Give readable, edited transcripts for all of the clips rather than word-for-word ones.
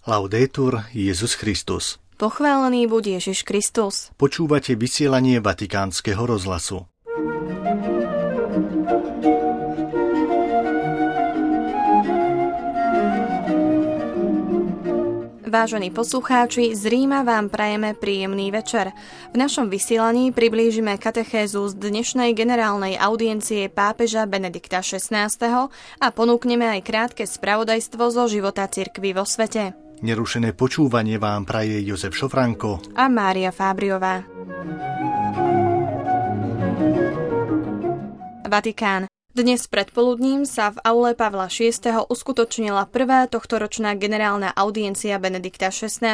Laudetur Jesus Christus. Pochválený buď Ježiš Kristus. Počúvate vysielanie Vatikánskeho rozhlasu. Vážení poslucháči, z Ríma vám prajeme príjemný večer. V našom vysielaní priblížime katechézu z dnešnej generálnej audiencie pápeža Benedikta XVI. A ponúkneme aj krátke spravodajstvo zo života cirkvi vo svete. Nerušené počúvanie vám praje Jozef Šofranko a Mária Fábriová. Vatikán. Dnes predpoludním sa v aule Pavla VI. Uskutočnila prvá tohtoročná generálna audiencia Benedikta XVI.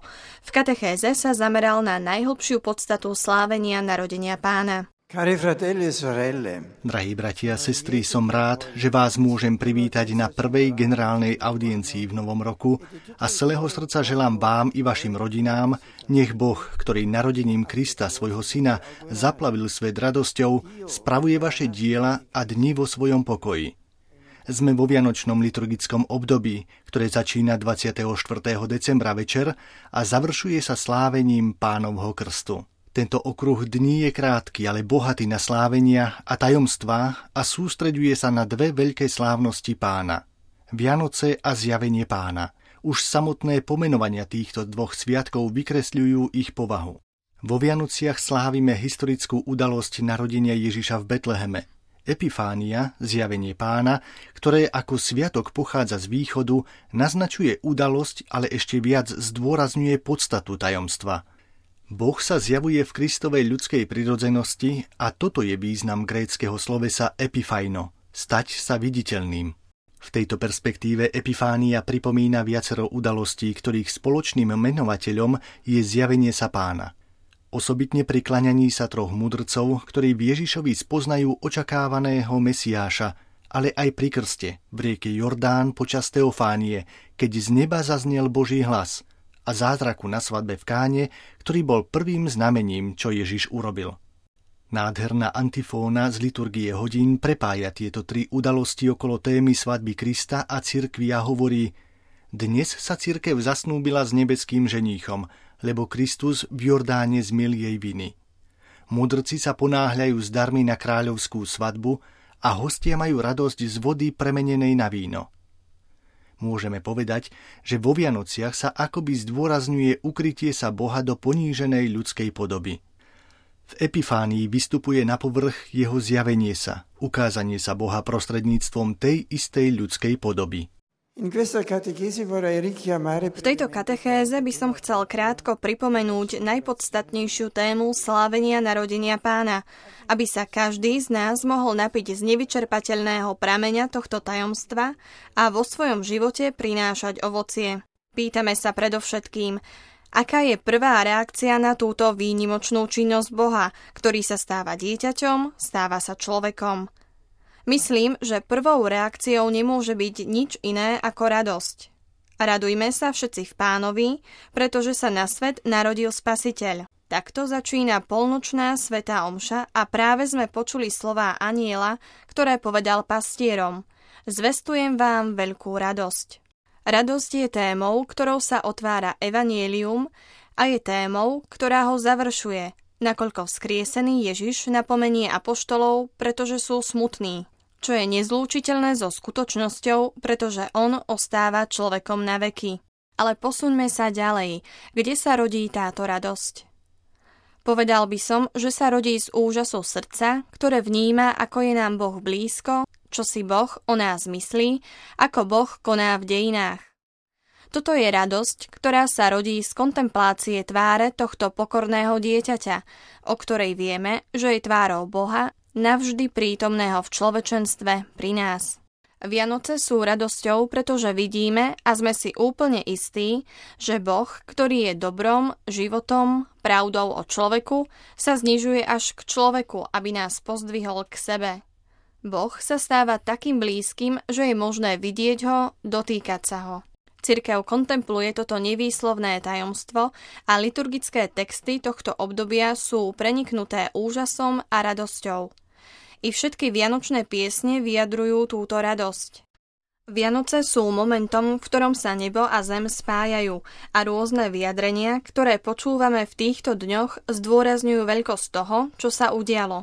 V katechéze sa zameral na najhlbšiu podstatu slávenia narodenia Pána. Cari fratelli e sorelle. Drahí bratia a sestry, som rád, že vás môžem privítať na prvej generálnej audiencii v novom roku a z celého srdca želám vám i vašim rodinám, nech Boh, ktorý narodením Krista, svojho syna, zaplavil svet radosťou, spravuje vaše diela a dni vo svojom pokoji. Sme vo vianočnom liturgickom období, ktoré začína 24. decembra večer a završuje sa slávením Pánovho krstu. Tento okruh dní je krátky, ale bohatý na slávenia a tajomstvá a sústreďuje sa na dve veľké slávnosti Pána. Vianoce a zjavenie Pána. Už samotné pomenovania týchto dvoch sviatkov vykresľujú ich povahu. Vo Vianociach slávime historickú udalosť narodenia Ježiša v Betleheme. Epifánia, zjavenie Pána, ktoré ako sviatok pochádza z východu, naznačuje udalosť, ale ešte viac zdôrazňuje podstatu tajomstva. Boh sa zjavuje v Kristovej ľudskej prirodzenosti a toto je význam gréckeho slovesa epifajno, stať sa viditeľným. V tejto perspektíve Epifánia pripomína viacero udalostí, ktorých spoločným menovateľom je zjavenie sa Pána. Osobitne pri klaňaní sa troch mudrcov, ktorí v Ježišovi spoznajú očakávaného Mesiáša, ale aj pri krste, v rieke Jordán počas Teofánie, keď z neba zaznel Boží hlas, a zázraku na svadbe v Káne, ktorý bol prvým znamením, čo Ježiš urobil. Nádherná antifóna z liturgie hodín prepája tieto tri udalosti okolo témy svadby Krista a cirkvi a hovorí: Dnes sa cirkev zasnúbila s nebeským ženíchom, lebo Kristus v Jordáne zmil jej viny. Mudrci sa ponáhľajú s darmi na kráľovskú svadbu a hostia majú radosť z vody premenenej na víno. Môžeme povedať, že vo Vianociach sa akoby zdôrazňuje ukrytie sa Boha do poníženej ľudskej podoby. V Epifánii vystupuje na povrch jeho zjavenie sa, ukázanie sa Boha prostredníctvom tej istej ľudskej podoby. V tejto katechéze by som chcel krátko pripomenúť najpodstatnejšiu tému slávenia narodenia Pána, aby sa každý z nás mohol napiť z nevyčerpateľného prameňa tohto tajomstva a vo svojom živote prinášať ovocie. Pýtame sa predovšetkým, aká je prvá reakcia na túto výnimočnú činnosť Boha, ktorý sa stáva dieťaťom, stáva sa človekom. Myslím, že prvou reakciou nemôže byť nič iné ako radosť. Radujme sa všetci v Pánovi, pretože sa na svet narodil Spasiteľ. Takto začína polnočná svätá omša a práve sme počuli slová anjela, ktoré povedal pastierom: Zvestujem vám veľkú radosť. Radosť je témou, ktorou sa otvára evanjelium a je témou, ktorá ho završuje, nakoľko vzkriesený Ježiš napomenie apoštolov, pretože sú smutní, čo je nezlúčiteľné so skutočnosťou, pretože on ostáva človekom na veky. Ale posuňme sa ďalej, kde sa rodí táto radosť. Povedal by som, že sa rodí z úžasu srdca, ktoré vníma, ako je nám Boh blízko, čo si Boh o nás myslí, ako Boh koná v dejinách. Toto je radosť, ktorá sa rodí z kontemplácie tváre tohto pokorného dieťaťa, o ktorej vieme, že je tvárou Boha, navždy prítomného v človečenstve pri nás. Vianoce sú radosťou, pretože vidíme a sme si úplne istí, že Boh, ktorý je dobrom, životom, pravdou o človeku, sa znižuje až k človeku, aby nás pozdvihol k sebe. Boh sa stáva takým blízkym, že je možné vidieť ho, dotýkať sa ho. Cirkev kontempluje toto nevýslovné tajomstvo a liturgické texty tohto obdobia sú preniknuté úžasom a radosťou. I všetky vianočné piesne vyjadrujú túto radosť. Vianoce sú momentom, v ktorom sa nebo a zem spájajú a rôzne vyjadrenia, ktoré počúvame v týchto dňoch, zdôrazňujú veľkosť toho, čo sa udialo.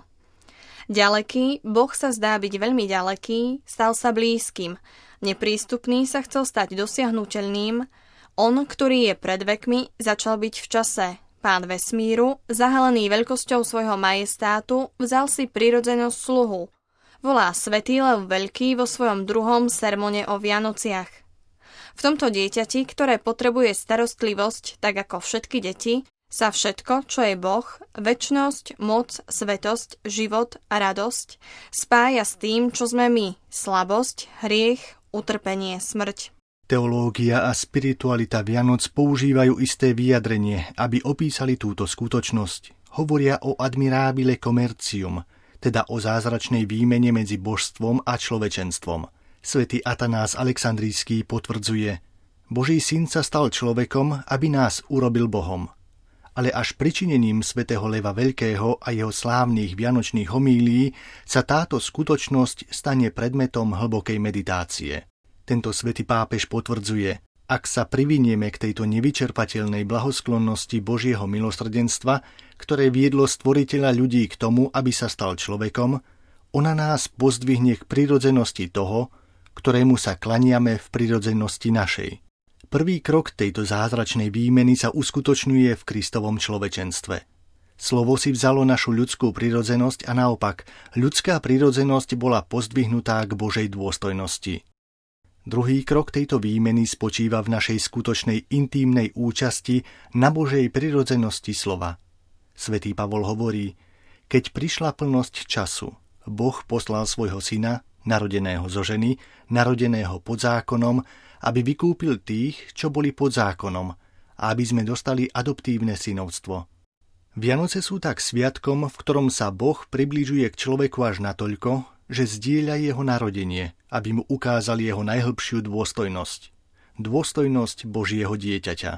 Ďaleký, Boh sa zdá byť veľmi ďaleký, stal sa blízkym. Neprístupný sa chcel stať dosiahnuteľným. On, ktorý je pred vekmi, začal byť v čase. Pán vesmíru, zahalený veľkosťou svojho majestátu, vzal si prirodzenosť sluhu. Volá svätý Lev Veľký vo svojom 2. sermone o Vianociach. V tomto dieťati, ktoré potrebuje starostlivosť, tak ako všetky deti, sa všetko, čo je Boh, večnosť, moc, svetosť, život a radosť, spája s tým, čo sme my, slabosť, hriech, utrpenie, smrť. Teológia a spiritualita Vianoc používajú isté vyjadrenie, aby opísali túto skutočnosť. Hovoria o admirabile commercium, teda o zázračnej výmene medzi božstvom a človečenstvom. Svätý Atanás Alexandrijský potvrdzuje: Boží syn sa stal človekom, aby nás urobil Bohom. Ale až pričinením svätého Leva Veľkého a jeho slávnych vianočných homílií sa táto skutočnosť stane predmetom hlbokej meditácie. Tento svätý pápež potvrdzuje: ak sa privinieme k tejto nevyčerpateľnej blahosklonnosti Božieho milosrdenstva, ktoré viedlo stvoriteľa ľudí k tomu, aby sa stal človekom, ona nás pozdvihne k prirodzenosti toho, ktorému sa klaniame v prirodzenosti našej. Prvý krok tejto zázračnej výmeny sa uskutočňuje v Kristovom človečenstve. Slovo si vzalo našu ľudskú prirodzenosť a naopak, ľudská prirodzenosť bola pozdvihnutá k Božej dôstojnosti. Druhý krok tejto výmeny spočíva v našej skutočnej intímnej účasti na Božej prirodzenosti slova. Svätý Pavol hovorí: keď prišla plnosť času, Boh poslal svojho syna, narodeného zo ženy, narodeného pod zákonom, aby vykúpil tých, čo boli pod zákonom, a aby sme dostali adoptívne synovstvo. Vianoce sú tak sviatkom, v ktorom sa Boh približuje k človeku až natoľko, že zdieľa jeho narodenie, aby mu ukázal jeho najhlbšiu dôstojnosť. Dôstojnosť Božieho dieťaťa.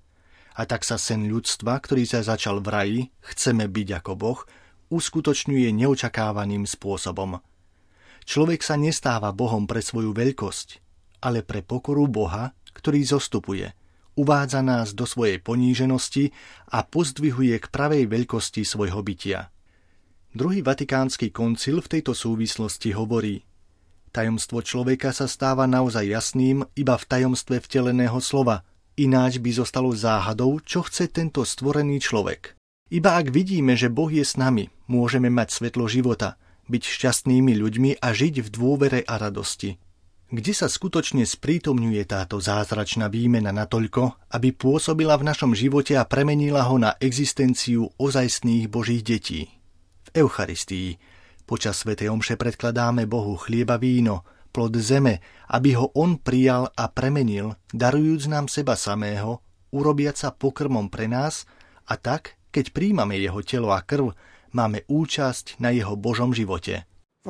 A tak sa sen ľudstva, ktorý sa začal v raji, chceme byť ako Boh, uskutočňuje neočakávaným spôsobom. Človek sa nestáva Bohom pre svoju veľkosť, ale pre pokoru Boha, ktorý zostupuje, uvádza nás do svojej poníženosti a pozdvihuje k pravej veľkosti svojho bytia. Druhý vatikánsky koncil v tejto súvislosti hovorí: tajomstvo človeka sa stáva naozaj jasným iba v tajomstve vteleného slova, ináč by zostalo záhadou, čo chce tento stvorený človek. Iba ak vidíme, že Boh je s nami, môžeme mať svetlo života, byť šťastnými ľuďmi a žiť v dôvere a radosti. Kde sa skutočne sprítomňuje táto zázračná výmena natoľko, aby pôsobila v našom živote a premenila ho na existenciu ozajstných Božích detí? V Eucharistii počas svätej omše predkladáme Bohu chlieb a víno, plod zeme, aby ho on prijal a premenil, darujúc nám seba samého, urobiac sa pokrmom pre nás, a tak, keď príjmame jeho telo a krv, máme účasť na jeho Božom živote.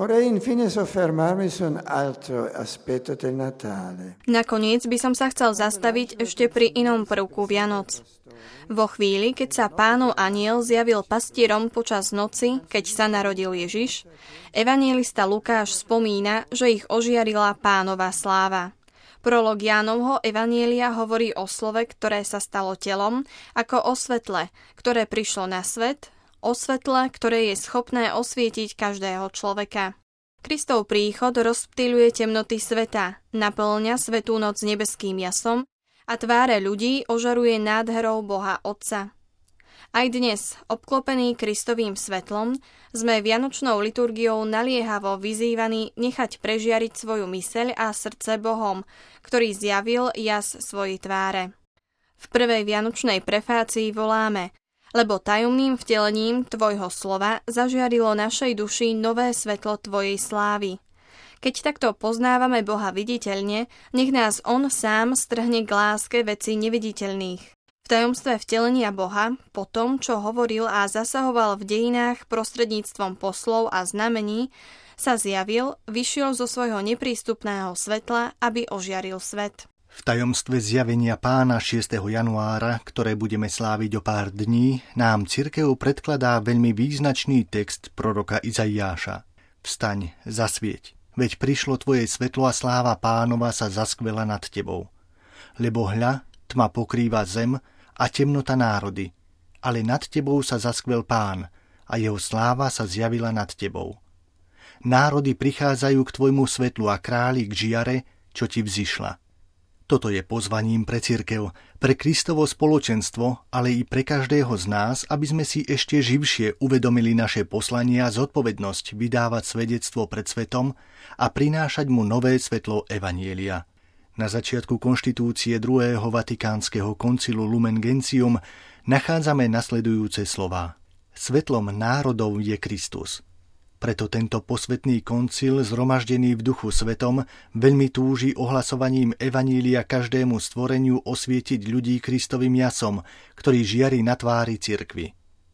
Nakoniec by som sa chcel zastaviť ešte pri inom prvku Vianoc. Vo chvíli, keď sa Pánov anjel zjavil pastierom počas noci, keď sa narodil Ježiš, evanjelista Lukáš spomína, že ich ožiarila Pánova sláva. Prolog Jánovho evanjelia hovorí o slove, ktoré sa stalo telom, ako o svetle, ktoré prišlo na svet, o svetle, ktoré je schopné osvietiť každého človeka. Kristov príchod rozptýľuje temnoty sveta, naplňa svätú noc nebeským jasom a tváre ľudí ožaruje nádherou Boha Otca. Aj dnes, obklopený Kristovým svetlom, sme vianočnou liturgiou naliehavo vyzývaní nechať prežiariť svoju myseľ a srdce Bohom, ktorý zjavil jas svojej tváre. V prvej vianočnej prefácii voláme: lebo tajomným vtelením tvojho slova zažiarilo našej duši nové svetlo tvojej slávy. Keď takto poznávame Boha viditeľne, nech nás on sám strhne k láske vecí neviditeľných. V tajomstve vtelenia Boha, po tom, čo hovoril a zasahoval v dejinách prostredníctvom poslov a znamení, sa zjavil, vyšiel zo svojho neprístupného svetla, aby ožiaril svet. V tajomstve zjavenia Pána 6. januára, ktoré budeme sláviť o pár dní, nám cirkev predkladá veľmi význačný text proroka Izaiáša. Vstaň, zasvieť. veď prišlo tvoje svetlo a sláva Pánova sa zaskvela nad tebou. Lebo hľa, tma pokrýva zem a temnota národy, ale nad tebou sa zaskvel Pán a jeho sláva sa zjavila nad tebou. Národy prichádzajú k tvojmu svetlu a králi k žiare, čo ti vzišla. Toto je pozvaním pre cirkev, pre Kristovo spoločenstvo, ale i pre každého z nás, aby sme si ešte živšie uvedomili naše poslanie a zodpovednosť vydávať svedectvo pred svetom a prinášať mu nové svetlo evanjelia. Na začiatku konštitúcie druhého Vatikánskeho koncilu Lumen Gentium nachádzame nasledujúce slová. Svetlom národov je Kristus. Preto tento posvetný koncil, zhromaždený v Duchu Svetom, veľmi túži ohlasovaním evanília každému stvoreniu osvietiť ľudí Kristovým jasom, ktorý žiari na tvári cirkvi.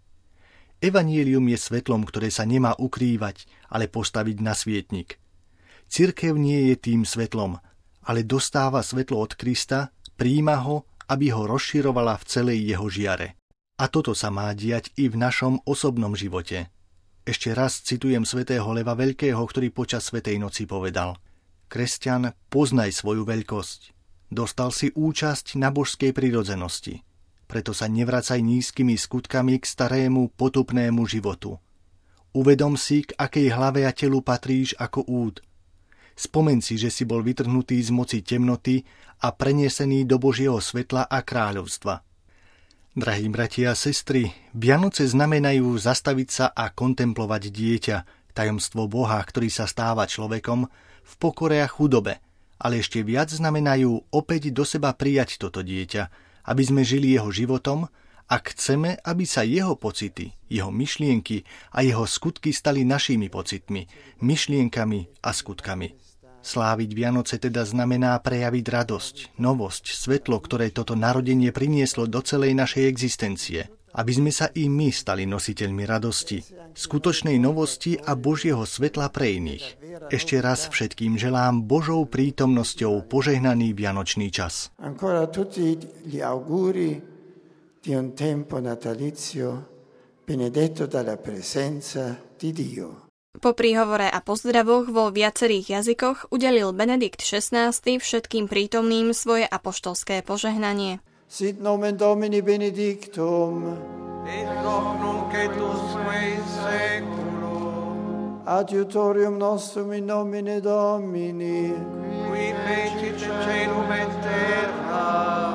Evanílium je svetlom, ktoré sa nemá ukrývať, ale postaviť na svietnik. Cirkev nie je tým svetlom, ale dostáva svetlo od Krista, prijíma ho, aby ho rozširovala v celej jeho žiare. A toto sa má diať i v našom osobnom živote. Ešte raz citujem svätého Leva Veľkého, ktorý počas Svätej noci povedal: Kresťan, poznaj svoju veľkosť. Dostal si účasť na božskej prirodzenosti. Preto sa nevracaj nízkymi skutkami k starému potupnému životu. Uvedom si, k akej hlave a telu patríš ako úd. Spomen si, že si bol vytrhnutý z moci temnoty a prenesený do Božieho svetla a kráľovstva. Drahí bratia a sestry, Vianoce znamenajú zastaviť sa a kontemplovať dieťa, tajomstvo Boha, ktorý sa stáva človekom, v pokore a chudobe, ale ešte viac znamenajú opäť do seba prijať toto dieťa, aby sme žili jeho životom a chceme, aby sa jeho pocity, jeho myšlienky a jeho skutky stali našimi pocitmi, myšlienkami a skutkami. Sláviť Vianoce teda znamená prejaviť radosť, novosť, svetlo, ktoré toto narodenie prinieslo do celej našej existencie, aby sme sa i my stali nositeľmi radosti, skutočnej novosti a Božieho svetla pre iných. Ešte raz všetkým želám Božou prítomnosťou požehnaný vianočný čas. Ancora tutti gli auguri di un tempo natalizio benedetto dalla presenza di Dio. Po príhovore a pozdravoch vo viacerých jazykoch udelil Benedikt XVI všetkým prítomným svoje apoštolské požehnanie. Sit nomen Domini benedictum, et hoc nunc et usque in saeculum, adiutorium nostrum in nomine Domini, qui fecit caelum et terra,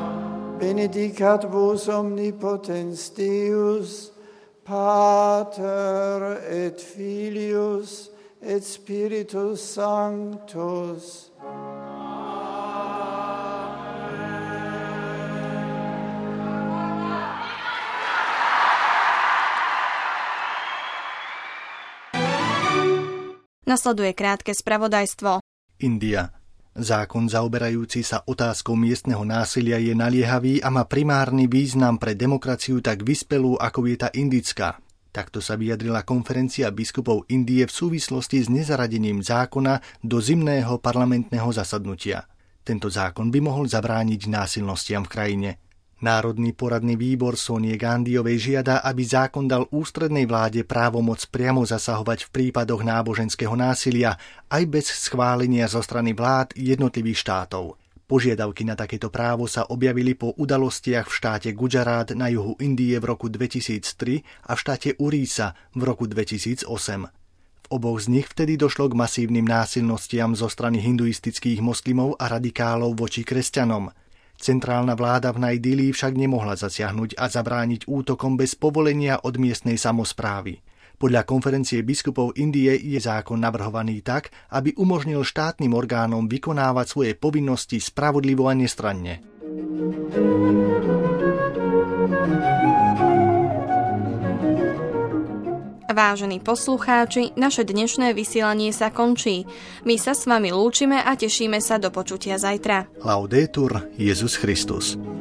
benedicat vos omnipotens Deus, Pater et Filius et Spiritus Sanctus. Nasleduje krátke spravodajstvo. India. Zákon zaoberajúci sa otázkou miestneho násilia je naliehavý a má primárny význam pre demokraciu tak vyspelú, ako je tá indická. Takto sa vyjadrila konferencia biskupov Indie v súvislosti s nezaradením zákona do zimného parlamentného zasadnutia. Tento zákon by mohol zabrániť násilnostiam v krajine. Národný poradný výbor Sonie Gandhiovej žiada, aby zákon dal ústrednej vláde právomoc priamo zasahovať v prípadoch náboženského násilia aj bez schválenia zo strany vlád jednotlivých štátov. Požiadavky na takéto právo sa objavili po udalostiach v štáte Gujarat na juhu Indie v roku 2003 a v štáte Urísa v roku 2008. V oboch z nich vtedy došlo k masívnym násilnostiam zo strany hinduistických moslimov a radikálov voči kresťanom. Centrálna vláda v Najdílii však nemohla zasiahnuť a zabrániť útokom bez povolenia od miestnej samosprávy. Podľa konferencie biskupov Indie je zákon navrhovaný tak, aby umožnil štátnym orgánom vykonávať svoje povinnosti spravodlivo a nestranne. Vážení poslucháči, naše dnešné vysielanie sa končí. My sa s vami lúčime a tešíme sa do počutia zajtra. Laudetur Jesus Christus.